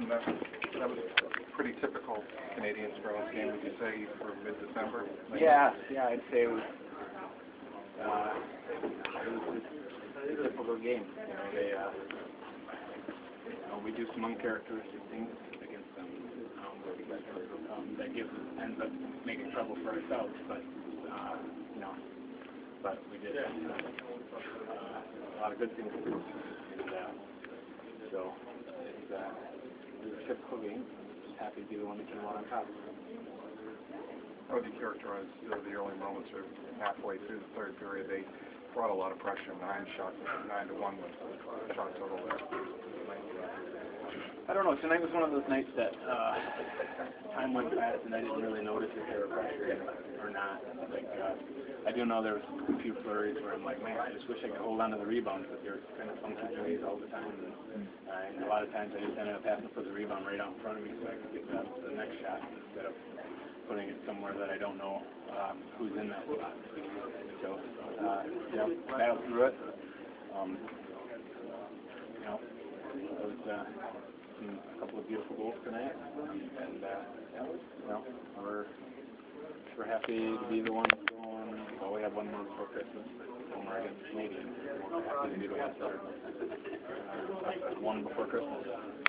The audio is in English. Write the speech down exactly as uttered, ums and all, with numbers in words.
And that, that was a pretty typical Canadian Scrolls game, would you say, for mid-December? Yeah, yeah, I'd say it was, uh, it was a typical game. You know, they, uh, you know, we do some uncharacteristic things against them, um, um, that gives us, ends up making trouble for ourselves, but, uh, you know, but we did uh, a lot of good things, and, uh, so, it's, uh, it was a typical game. Just happy to be the one that came out on top. How would you characterize uh, the early moments or halfway through the third period? They brought a lot of pressure. Nine shots, nine to one was the shot total there. I don't know. Tonight was one of those nights that uh, time went fast, and I didn't really notice if they were pressuring or not. Like uh, I do know there was a few flurries where I'm like, man, I just wish I could hold on to the rebound, because they're kind of funky plays all the time, and, uh, and a lot of times I just ended up having to put the rebound right out in front of me so I could get the, the next shot instead of putting it somewhere that I don't know um, who's in that spot. So, uh, you know, battle through it. Um, you know, it was uh, some, a couple of beautiful goals tonight, and uh, you know, we're we're happy to be the ones going. Well, we have one more before Christmas, but when we're against the Canadians, we're happy to be the ones that are uh, one before Christmas.